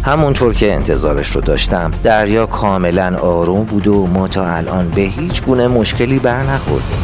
همونطور که انتظارش رو داشتم دریا کاملا آروم بود و ما تا الان به هیچ گونه مشکلی برنخوردیم.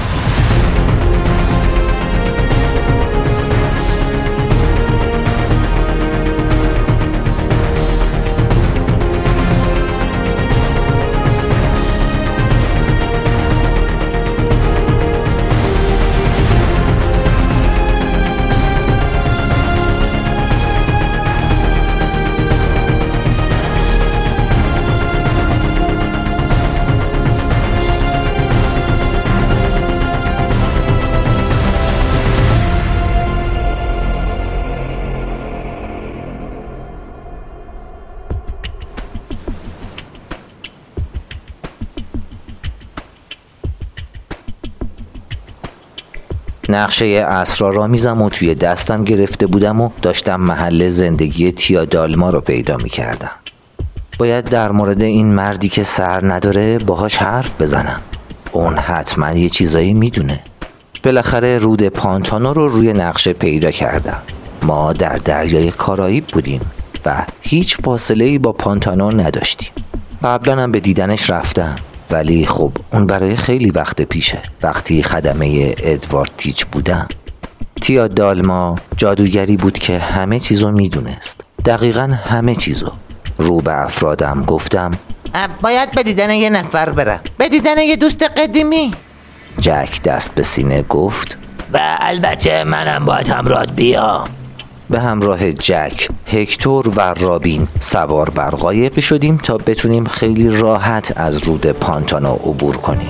نقشه اسرارآمیزم رو توی دستم گرفته بودم و داشتم محل زندگی تیا دالما رو پیدا می کردم. باید در مورد این مردی که سر نداره باهاش حرف بزنم. اون حتما یه چیزایی میدونه. بالاخره رود پانتانو رو روی نقشه پیدا کردم. ما در دریای کارائیب بودیم و هیچ فاصله‌ای با پانتانو نداشتیم. قبلا هم به دیدنش رفتم، ولی خب اون برای خیلی وقت پیشه، وقتی خدمه ادوارد تیچ بودم. تیا دالما جادوگری بود که همه چیزو میدونست، دقیقاً همه چیزو. رو به افرادم گفتم باید به دیدن یه نفر برم، به دیدن یه دوست قدیمی. جک دست به سینه گفت و البته منم باید همراهت بیام. به همراه جک، هکتور و رابین سوار بر قایقی شدیم تا بتونیم خیلی راحت از رود پانتانو عبور کنیم.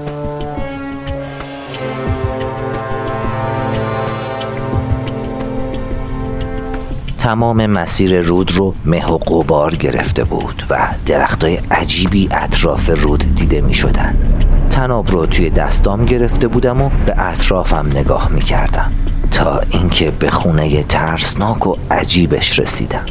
تمام مسیر رود رو مه و غبار گرفته بود و درختای عجیبی اطراف رود دیده می شدن. طناب رو توی دستام گرفته بودم و به اطرافم نگاه می کردم تا اینکه به خونه ترسناک و عجیبش رسیدم.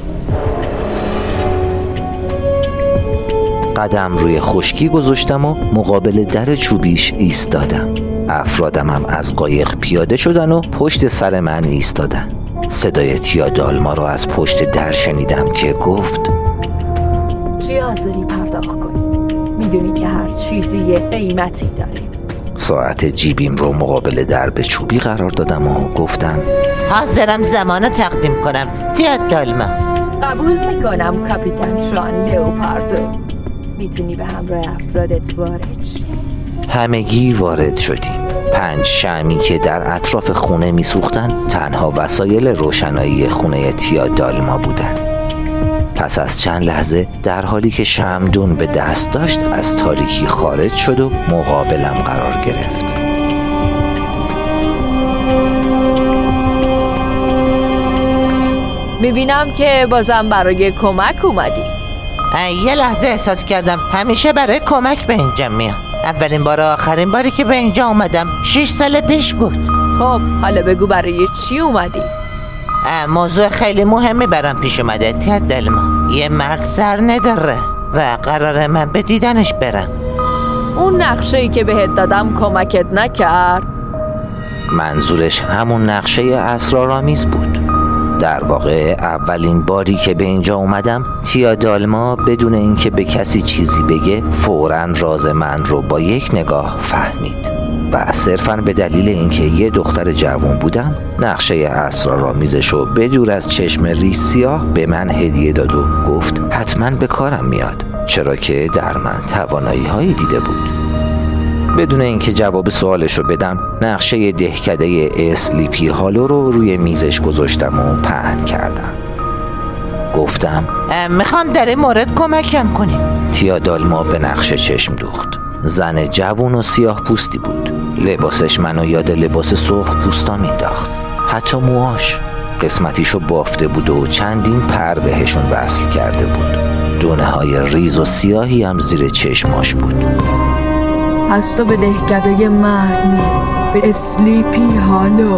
قدم روی خشکی گذاشتم و مقابل در چوبیش ایستادم. افرادمم از قایق پیاده شدن و پشت سر من ایستادن. صدای تیا دالما رو از پشت در شنیدم که گفت چی حاضری پرداخت کنی؟ میدونی که هر چیزی یه قیمتی داره. ساعت جیبیم رو مقابل درب چوبی قرار دادم و گفتم حاضرم زمانو تقدیم کنم تیا دالما. قبول میکنم کاپیتان شان لئوپاردو. میتونی به همراه افرادت وارد شی. همگی وارد شدیم. 5 شمعی که در اطراف خونه میسوختن تنها وسایل روشنایی خونه تیا دالما بودن. پس از چند لحظه در حالی که شمعدون به دست داشت از تاریکی خارج شد و مقابلم قرار گرفت. میبینم که بازم برای کمک اومدی. یه لحظه احساس کردم همیشه برای کمک به اینجا میام. اولین بار و آخرین باری که به اینجا اومدم 6 سال پیش بود. خب حالا بگو برای چی اومدی؟ موضوع خیلی مهمی برام پیش اومده تیا دالما. یه مرد سر نداره و قراره من به دیدنش برم. اون نقشه‌ای که بهت دادم کمکت نکرد؟ منظورش همون نقشه اسرارآمیز بود. در واقع اولین باری که به اینجا اومدم تیا دالما بدون اینکه به کسی چیزی بگه فوراً راز من رو با یک نگاه فهمید و صرفاً به دلیل اینکه یه دختر جوان بودم نقشه اسرارآمیزش رو بدور از چشم ریش سیاه به من هدیه داد و گفت حتماً به کارم میاد، چرا که در من توانایی هایی دیده بود. بدون اینکه جواب سوالش رو بدم نقشه دهکده اسلیپی هالو رو روی میزش گذاشتم و پهن کردم. گفتم میخوام در این مورد کمکم کنی. تیا دالما به نقشه چشم دوخت. زن جوون و سیاه پوستی بود. لباسش منو یاد لباس سرخ پوستا مینداخت. حتی موهاش قسمتیشو بافته بود و چندین پر بهشون وصل کرده بود. دونه های ریز و سیاهی هم زیر چشماش بود. پس تو به دهکده مرد میری، به اسلیپی هالو.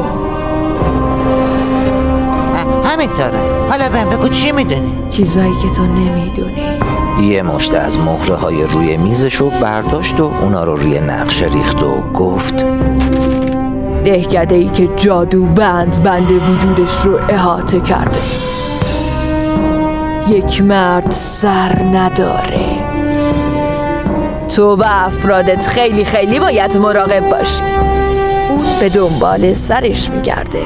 همینطوره. حالا بهم بگو چی میدونی؟ چیزایی که تو نمیدونی. یه مشت از مهره های روی میزشو برداشت و اونا رو روی نقشه ریخت و گفت دهکده ای که جادو بند وجودش رو احاطه کرده. یک مرد سر نداره. تو و افرادت خیلی خیلی باید مراقب باشی. اون به دنبال سرش میگرده.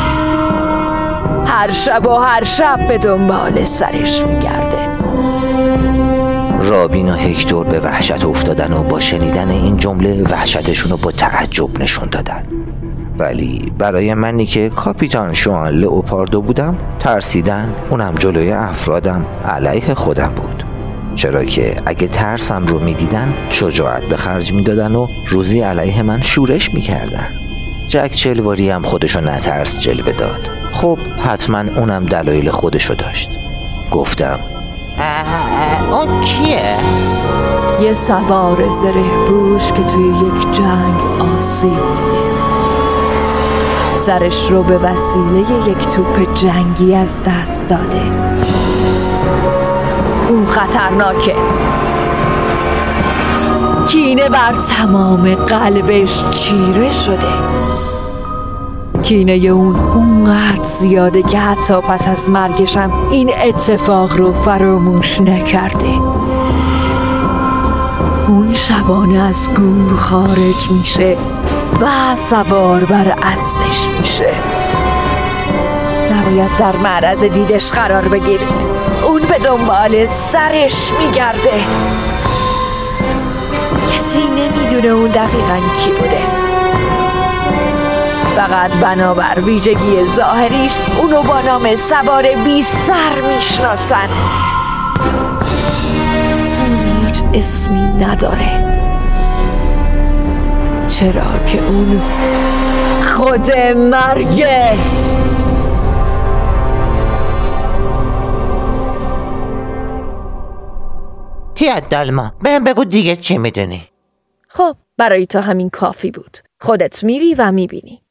هر شب به دنبال سرش میگرده. رابین و هکتور به وحشت افتادن و با شنیدن این جمله وحشتشون رو با تعجب نشون دادن. ولی برای منی که کاپیتان شوان لئوپاردو بودم، ترسیدن اونم جلوی افرادم علیه خودم بود. چرا که اگه ترسم رو میدیدن شجاعت به خرج میدادن و روزی علیه من شورش میکردن. جک چلواری هم خودشو نترس جلوه داد. خب حتما اونم دلایل خودشو داشت. گفتم اون کیه؟ یه سوار زره پوش که توی یک جنگ آسیب دیده. سرش رو به وسیله یک توپ جنگی از دست داده. اون خطرناکه. کینه بر تمام قلبش چیره شده. کینه اونقدر زیاده که حتی پس از مرگشم این اتفاق رو فراموش نکرده. اون شبانه از گور خارج میشه و سوار بر اسبش میشه. نباید در معرض دیدش قرار بگیری. اون به دنبال سرش میگرده. کسی نمیدونه اون دقیقاً کی بوده. فقط بنابر ویژگی ظاهریش اونو با نام سوار بی سر میشناسن. اون هیچ اسمی نداره، چرا که اون خود مرگه. تیا دالما، بهم بگو دیگه چی میدونی؟ خب برای تو همین کافی بود. خودت میری و میبینی.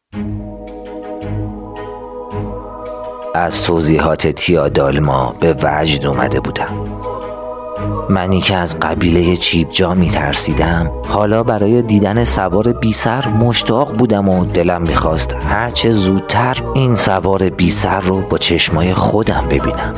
از توضیحات تیا دالما به وجد اومده بودم. منی که از قبیله چیبجا میترسیدم، حالا برای دیدن سوار بی سر مشتاق بودم و دلم میخواست هرچه زودتر این سوار بی سر رو با چشمای خودم ببینم.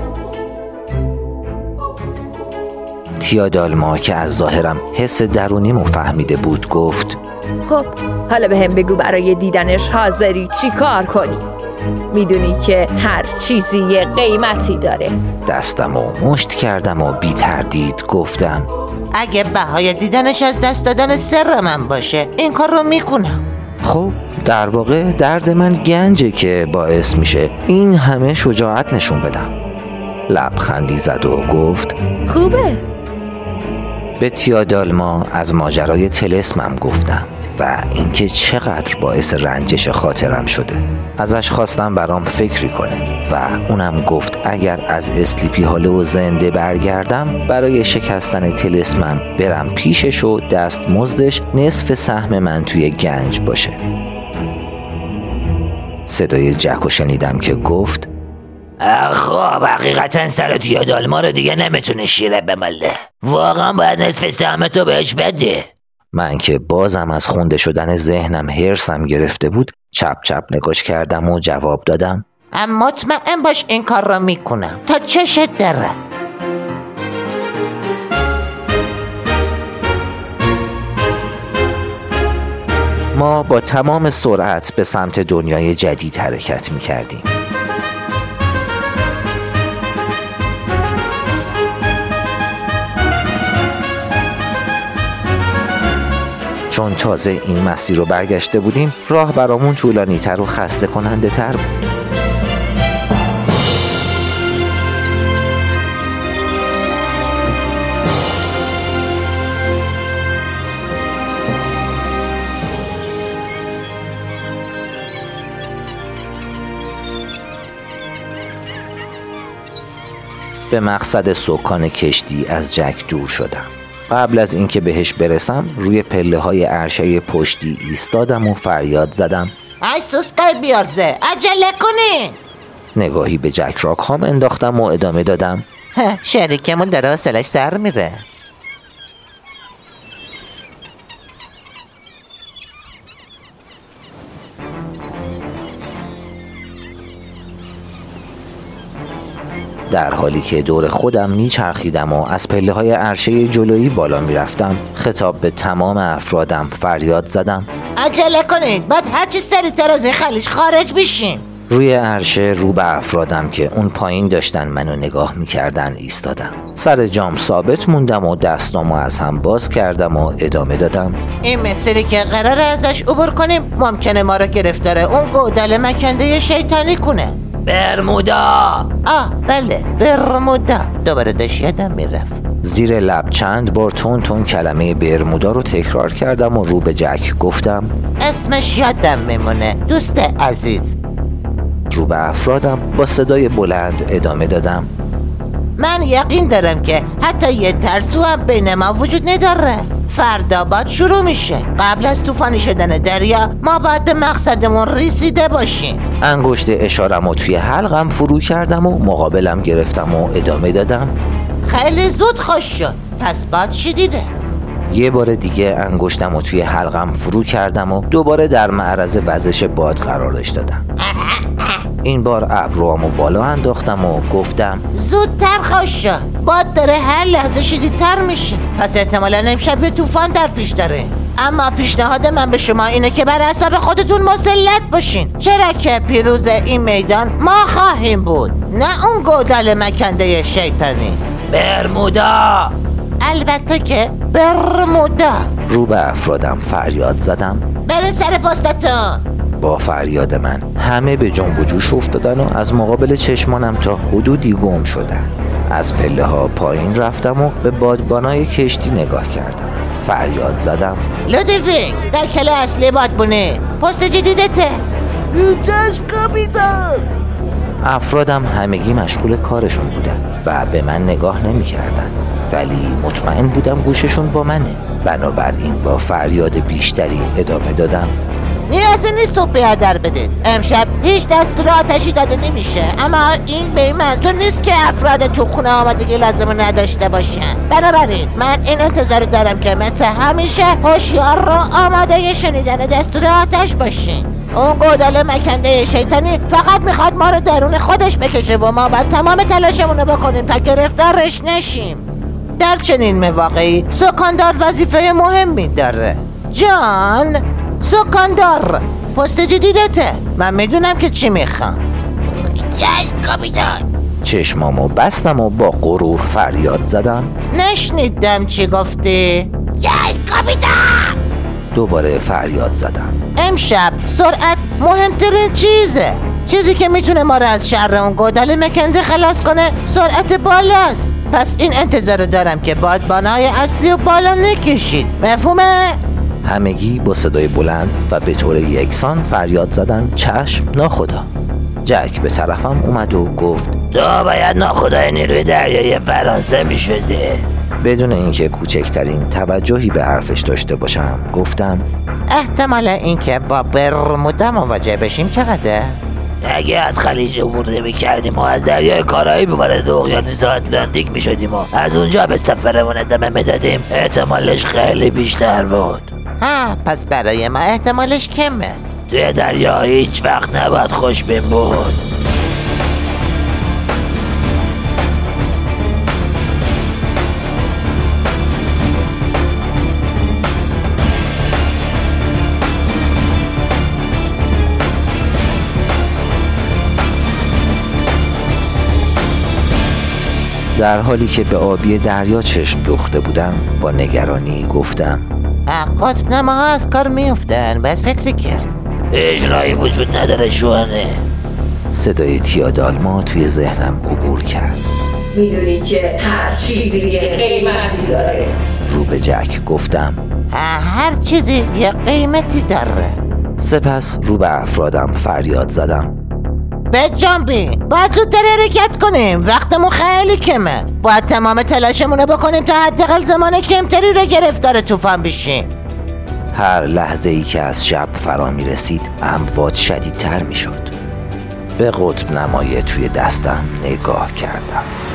تیا دالما که از ظاهرم حس درونیمو فهمیده بود گفت خب حالا به هم بگو برای دیدنش حاضری چی کار کنی؟ میدونی که هر چیزی یه قیمتی داره. دستمو مشت کردم و بی تردید گفتم اگه بهای دیدنش از دست دادن سر من باشه این کار رو میکنم. خب در واقع درد من گنجه که باعث میشه این همه شجاعت نشون بدم. لبخندی زد و گفت خوبه. به تیا دالما از ماجرای طلسمم گفتم و اینکه چقدر باعث رنجش خاطرم شده. ازش خواستم برام فکری کنه و اونم گفت اگر از اسلیپی هالو زنده برگردم برای شکستن طلسمم برم پیشش و دستمزدش نصف سهم من توی گنج باشه. صدای جک رو شنیدم که گفت خب حقیقتا سر تیا دالما رو دیگه نمیتونه شیره بمله. واقعا باید نصف سهمتو بهش بده. من که بازم از خونده شدن ذهنم هرسم گرفته بود چپ چپ نگاش کردم و جواب دادم مطمئن باش این کار را میکنم تا چشت درد. ما با تمام سرعت به سمت دنیای جدید حرکت میکردیم. چون تازه این مسیر رو برگشته بودیم راه برامون طولانی تر و خسته کننده تر بود. به مقصد سکان کشتی از جک دور شدم. قبل از اینکه بهش برسم روی پله های عرشه پشتی ایستادم و فریاد زدم ای سوسکای بیارزه عجله کنی. نگاهی به جک راکهام انداختم و ادامه دادم شریکمون داره حوصله‌اش سر میره. در حالی که دور خودم میچرخیدم و از پله‌های عرشه جلویی بالا میرفتم، خطاب به تمام افرادم فریاد زدم: عجله کنید، بعد هر چی سریعتر از این خلیج خارج بشیم. روی عرشه رو به افرادم که اون پایین داشتن منو نگاه میکردن ایستادم. سر جام ثابت موندم و دستامو از هم باز کردم و ادامه دادم: این مسیری که قراره ازش عبور کنیم ممکنه ما رو گرفتاره اون گودال مکنده شیطانی کنه. برمودا. بله، برمودا. دوباره داشت یادم میرفت. زیر لب چند بار تون کلمه برمودا رو تکرار کردم و رو به جک گفتم: اسمش یادم میمونه، دوست عزیز. رو به افرادم با صدای بلند ادامه دادم: من یقین دارم که حتی یه ترسو هم بین ما وجود نداره. فردا باید شروع میشه. قبل از طوفانی شدن دریا ما باید به مقصدمون رسیده باشیم. انگشت اشارم رو توی حلقم فرو کردم و مقابلم گرفتم و ادامه دادم: خیلی زود خوش شد، پس باید شدیده. یه بار دیگه انگشتم رو توی حلقم فرو کردم و دوباره در معرض وزش باد قرارش دادم. این بار ابروامو بالا انداختم و گفتم: زودتر خوش شد، باد داره هر لحظه شدیدتر میشه، پس احتمالا امشب یه طوفان در پیش داره. اما پیشنهاد من به شما اینه که بر اعصاب خودتون مسلط باشین، چرا که پیروز این میدان ما خواهیم بود، نه اون گودال مکنده شیطانی. برمودا. البته که برمودا. رو به افرادم فریاد زدم: برین سر پستتون. با فریاد من همه به جنب و جوش افتادن و از مقابل چشمانم تا حدودی گم شدن. از پله ها پایین رفتم و به بادبانای کشتی نگاه کردم. فریاد زدم: لودویگ، در کله اصلی بادبونه، پست جدیدته. چشم کاپیتان. افرادم همگی مشغول کارشون بودن و به من نگاه نمی کردن، ولی مطمئن بودم گوششون با منه. بنابراین با فریاد بیشتری ادامه دادم: نیازی نیست توپ هدر بدید. امشب هیچ دستور آتشی داده نمیشه، اما این به این منظور نیست که افراد تو خونه آمادگی لازم نداشته باشن. بنابراین من این انتظار دارم که مثل همیشه هوشیار رو آماده شنیدن دستور آتش باشین. اون گودال مکنده شیطانی فقط میخواد ما رو درون خودش بکشه و ما باید تمام تلاشمون رو بکنیم تا گرفتارش نشیم. در چنین مواقعی سکاندار وظیفه مهمی داره. جان سکاندار، پست جدیدته. من میدونم که چی میخوام. کاپیتان. چشمامو بستم و با غرور فریاد زدم: نشنیدم چی گفتی؟ کاپیتان. دوباره فریاد زدم. امشب سرعت مهمترین چیزه. چیزی که میتونه ما رو از شر اون گودال مکنده خلاص کنه سرعت بالاست. پس این انتظار دارم که بادبانای اصلی و بالا نکشید. مفهومه؟ همگی با صدای بلند و به طور یکسان فریاد زدن: چشم ناخدا. جک به طرفم اومد و گفت: تو باید ناخدای نیروی دریایی فرانسه می شده. بدون اینکه کوچکترین توجهی به حرفش داشته باشم گفتم: احتمال اینکه با برمودا مواجه بشیم چقدره؟ اگه از خلیج عبور نمی کردیم و از دریای کارائیب وارد اقیانوس آتلانتیک می شدیم و از اونجا به سفرمون ادامه می دادیم، احتمالش خیلی بیشتر بود. پس برای ما احتمالش کمه. توی دریا هیچ وقت نباید خوشبین بود. در حالی که به آبی دریا چشم دوخته بودم با نگرانی گفتم: قطب نماها از کار میفتن، باید فکر کرد. اجرایی وجود نداره شوانه. صدای تیادالما توی ذهنم عبور کرد. میدونی که هر چیزی یه قیمتی داره. رو به جک گفتم: هر چیزی یه قیمتی داره. سپس رو به افرادم فریاد زدم: بجنبین، باید زودتر حرکت کنیم، وقتمون خیلی کمه. باید تمام تلاشمون رو بکنیم تا حداقل زمان کمتری رو گرفتار طوفان بشیم. هر لحظه ای که از شب فرا می رسید امواج شدیدتر می شد. به قطب نمای توی دستم نگاه کردم.